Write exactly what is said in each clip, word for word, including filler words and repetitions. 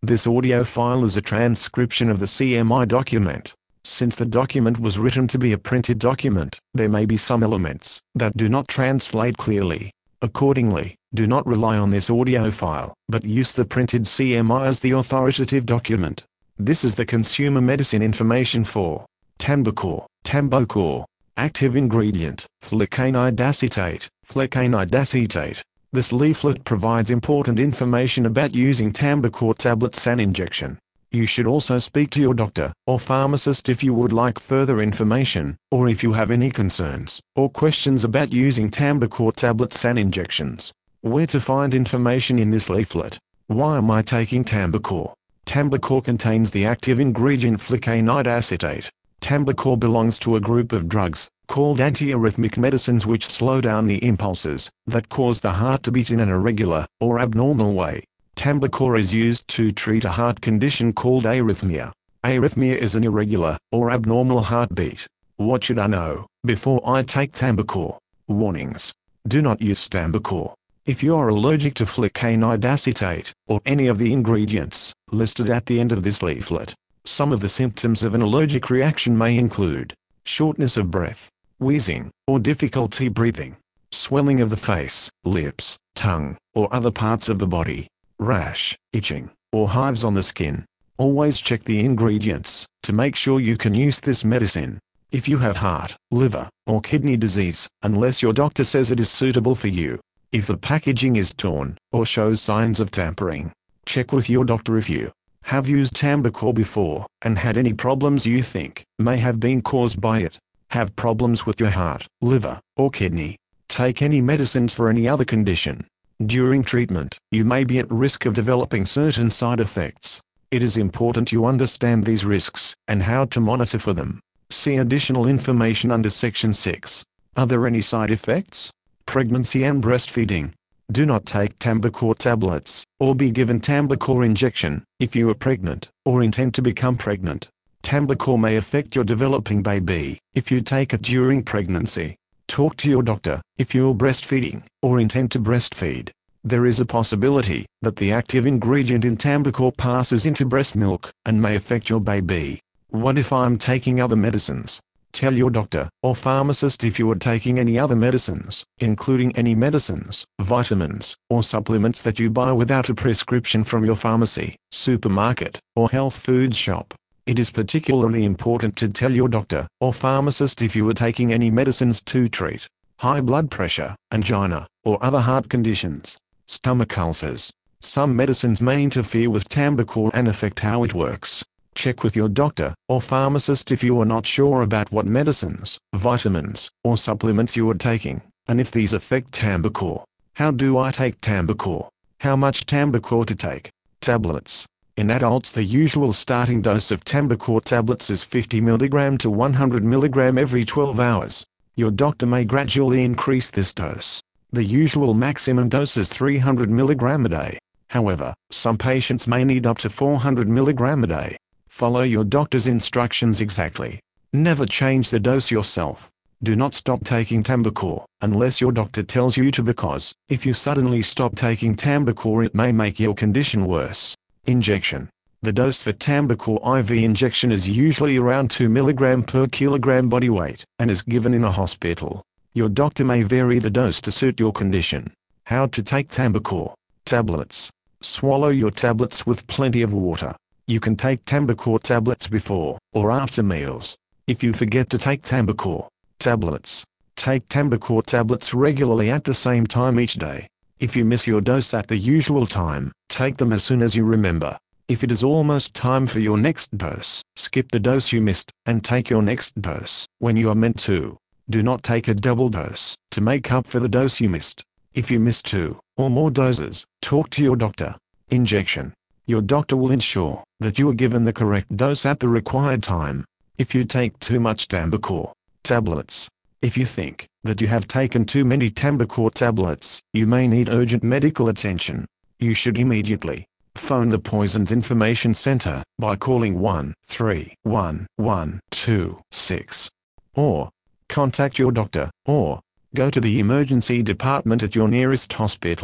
This audio file is a transcription of the C M I document. Since the document was written to be a printed document, there may be some elements that do not translate clearly. Accordingly, do not rely on this audio file, but use the printed C M I as the authoritative document. This is the consumer medicine information for Tambicor, Tambocor. Active ingredient, flecainide acetate, flecainide acetate. This leaflet provides important information about using Tambicor tablets and injection. You should also speak to your doctor or pharmacist if you would like further information, or if you have any concerns or questions about using Tambicor tablets and injections. Where to find information in this leaflet? Why am I taking Tambicor? Tambicor contains the active ingredient flecainide acetate. Tambicor belongs to a group of drugs called antiarrhythmic medicines which slow down the impulses that cause the heart to beat in an irregular or abnormal way. Tambicor is used to treat a heart condition called arrhythmia. Arrhythmia is an irregular or abnormal heartbeat. What should I know before I take Tambicor? Warnings. Do not use Tambicor if you are allergic to flecainide acetate or any of the ingredients listed at the end of this leaflet. Some of the symptoms of an allergic reaction may include shortness of breath, wheezing, or difficulty breathing, swelling of the face, lips, tongue, or other parts of the body, rash, itching, or hives on the skin. Always check the ingredients to make sure you can use this medicine. If you have heart, liver, or kidney disease, unless your doctor says it is suitable for you. If the packaging is torn or shows signs of tampering, check with your doctor if you have used Tambicor before and had any problems you think may have been caused by it. Have problems with your heart, liver, or kidney. Take any medicines for any other condition. During treatment, you may be at risk of developing certain side effects. It is important you understand these risks and how to monitor for them. See additional information under Section six. Are there any side effects? Pregnancy and breastfeeding. Do not take Tambicor tablets or be given Tambicor injection if you are pregnant or intend to become pregnant. Tambicor may affect your developing baby if you take it during pregnancy. Talk to your doctor if you are breastfeeding or intend to breastfeed. There is a possibility that the active ingredient in Tambicor passes into breast milk and may affect your baby. What if I'm taking other medicines? Tell your doctor or pharmacist if you are taking any other medicines, including any medicines, vitamins, or supplements that you buy without a prescription from your pharmacy, supermarket, or health food shop. It is particularly important to tell your doctor or pharmacist if you are taking any medicines to treat high blood pressure, angina, or other heart conditions. Stomach ulcers. Some medicines may interfere with Tambicor and affect how it works. Check with your doctor or pharmacist if you are not sure about what medicines, vitamins, or supplements you are taking, and if these affect Tambicor. How do I take Tambicor? How much Tambicor to take? Tablets. In adults, the usual starting dose of Tambicor tablets is fifty milligrams to one hundred milligrams every twelve hours. Your doctor may gradually increase this dose. The usual maximum dose is three hundred milligrams a day. However, some patients may need up to four hundred milligrams a day. Follow your doctor's instructions exactly. Never change the dose yourself. Do not stop taking Tambicor unless your doctor tells you to, because if you suddenly stop taking Tambicor it may make your condition worse. Injection. The dose for Tambicor I V injection is usually around two milligrams per kilogram body weight and is given in a hospital. Your doctor may vary the dose to suit your condition. How to take Tambicor? Tablets. Swallow your tablets with plenty of water. You can take Tambicor tablets before or after meals. If you forget to take Tambicor tablets, take Tambicor tablets regularly at the same time each day. If you miss your dose at the usual time, take them as soon as you remember. If it is almost time for your next dose, skip the dose you missed and take your next dose when you are meant to. Do not take a double dose to make up for the dose you missed. If you miss two or more doses, talk to your doctor. Injection. Your doctor will ensure that you are given the correct dose at the required time. If you take too much Tambicor tablets. If you think that you have taken too many Tambicor tablets, you may need urgent medical attention. You should immediately phone the Poisons Information Center by calling one three one one two six, or contact your doctor, or go to the emergency department at your nearest hospital.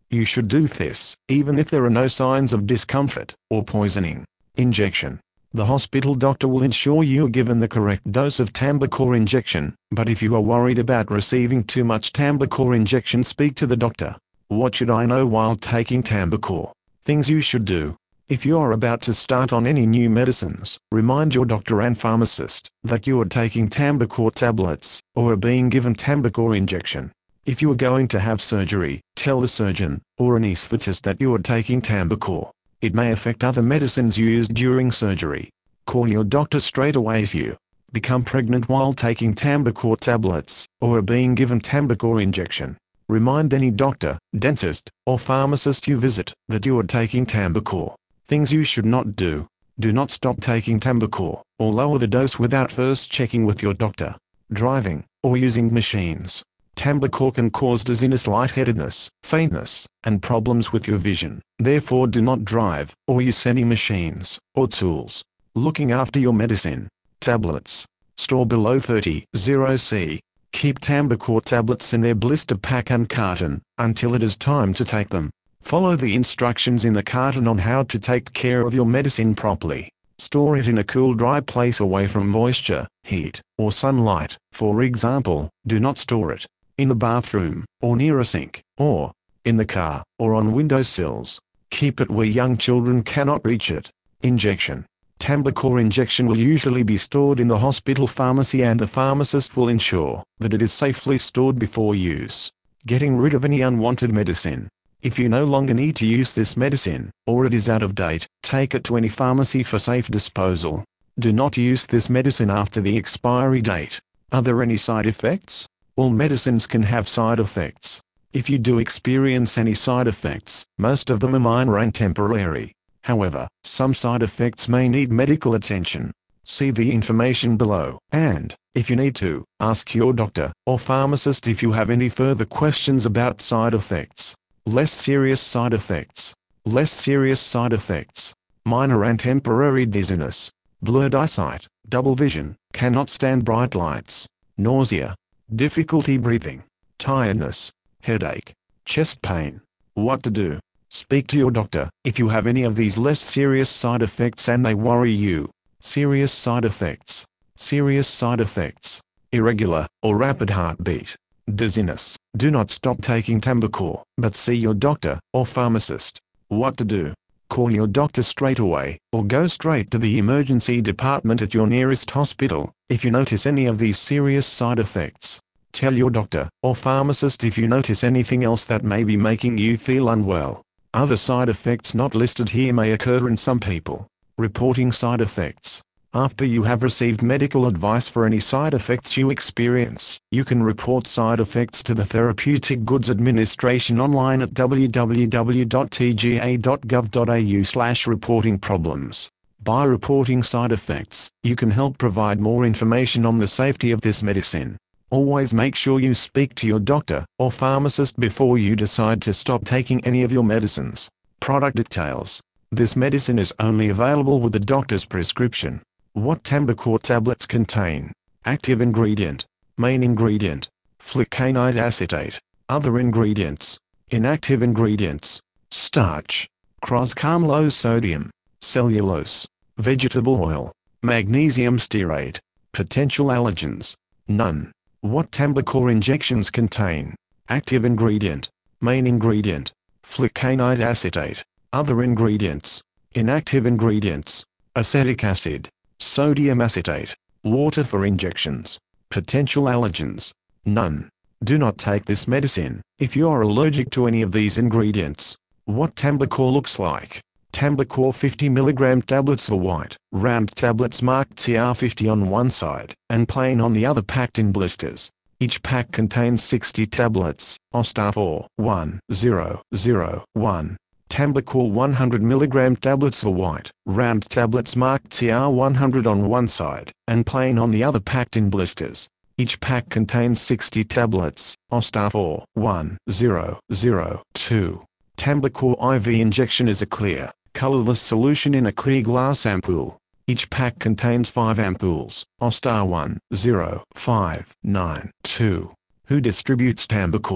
You should do this, even if there are no signs of discomfort or poisoning. Injection. The hospital doctor will ensure you are given the correct dose of Tambicor injection, but if you are worried about receiving too much Tambicor injection, speak to the doctor. What should I know while taking Tambicor? Things you should do. If you are about to start on any new medicines, remind your doctor and pharmacist that you are taking Tambicor tablets, or are being given Tambicor injection. If you are going to have surgery, tell the surgeon, or anesthetist that you are taking Tambicor. It may affect other medicines used during surgery. Call your doctor straight away if you become pregnant while taking Tambicor tablets, or are being given Tambicor injection. Remind any doctor, dentist, or pharmacist you visit that you are taking Tambicor. Things you should not do. Do not stop taking Tambicor, or lower the dose without first checking with your doctor. Driving, or using machines. Tambicor can cause dizziness, lightheadedness, faintness, and problems with your vision. Therefore do not drive, or use any machines, or tools. Looking after your medicine. Tablets. Store below thirty C. Keep Tambicor tablets in their blister pack and carton, until it is time to take them. Follow the instructions in the carton on how to take care of your medicine properly. Store it in a cool, dry place away from moisture, heat, or sunlight. For example, do not store it in the bathroom, or near a sink, or in the car, or on windowsills. Keep it where young children cannot reach it. Injection. Tambicor injection will usually be stored in the hospital pharmacy, and the pharmacist will ensure that it is safely stored before use. Getting rid of any unwanted medicine. If you no longer need to use this medicine, or it is out of date, take it to any pharmacy for safe disposal. Do not use this medicine after the expiry date. Are there any side effects? All medicines can have side effects. If you do experience any side effects, most of them are minor and temporary. However, some side effects may need medical attention. See the information below, and, if you need to, ask your doctor or pharmacist if you have any further questions about side effects. Less serious side effects. Less serious side effects. Minor and temporary dizziness. Blurred eyesight, double vision, cannot stand bright lights. Nausea. Difficulty breathing. Tiredness. Headache. Chest pain. What to do? Speak to your doctor if you have any of these less serious side effects and they worry you. Serious side effects. Serious side effects. Irregular or rapid heartbeat. Dizziness. Do not stop taking Tambicor, but see your doctor or pharmacist. What to do? Call your doctor straight away, or go straight to the emergency department at your nearest hospital if you notice any of these serious side effects. Tell your doctor or pharmacist if you notice anything else that may be making you feel unwell. Other side effects not listed here may occur in some people. Reporting side effects. After you have received medical advice for any side effects you experience, you can report side effects to the Therapeutic Goods Administration online at w w w dot t g a dot gov dot a u slash reporting problems. By reporting side effects, you can help provide more information on the safety of this medicine. Always make sure you speak to your doctor or pharmacist before you decide to stop taking any of your medicines. Product details. This medicine is only available with a doctor's prescription. What Tambicor tablets contain? Active ingredient. Main ingredient. Flecainide acetate. Other ingredients. Inactive ingredients. Starch. Croscarm low sodium. Cellulose. Vegetable oil. Magnesium stearate. Potential allergens. None. What Tambicor injections contain? Active ingredient. Main ingredient. Flecainide acetate. Other ingredients. Inactive ingredients. Acetic acid. Sodium acetate. Water for injections. Potential allergens. None. Do not take this medicine if you are allergic to any of these ingredients. What Tambicor looks like. Tambicor fifty milligram tablets are white, round tablets marked T R fifty on one side, and plain on the other, packed in blisters. Each pack contains sixty tablets, O S T A four one zero zero one. Tambicor one hundred milligram tablets are white, round tablets marked T R one hundred on one side, and plain on the other, packed in blisters. Each pack contains sixty tablets, O S T A four one zero zero two. Tambicor I V injection is a clear, colorless solution in a clear glass ampoule. Each pack contains five ampoules, O S T A one zero five nine two. Who distributes Tambicor?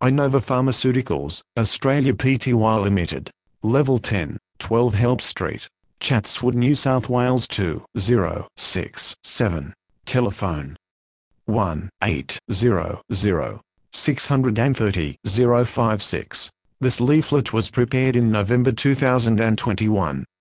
Inova Pharmaceuticals, Australia Pty Limited. Level ten, twelve Help Street, Chatswood, New South Wales two zero six seven. Telephone one eight zero zero, six three zero, zero five six. This leaflet was prepared in November two thousand twenty-one.